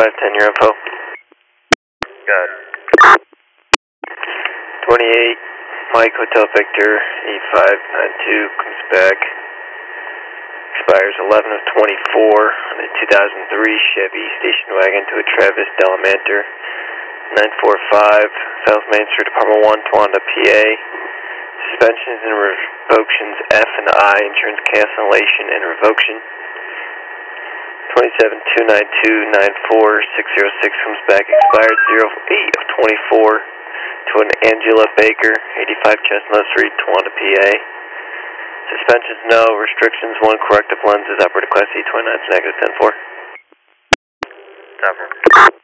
510, your info. Got it. 28, Mike Hotel Victor, 8592, comes back. Expires 11 of 24 on a 2003 Chevy station wagon to a Travis Delamanter. 945 South Main Street, Apartment 1, Towanda, PA. Suspensions and revocations F and I, insurance cancellation and revocation. 27-292-94606 comes back, expired 08 of 24 to an Angela Baker, 85 Chestnut Street, Towanda, PA. Suspensions no, restrictions 1, corrective lenses, operator class E29, negative 10-4. Stop.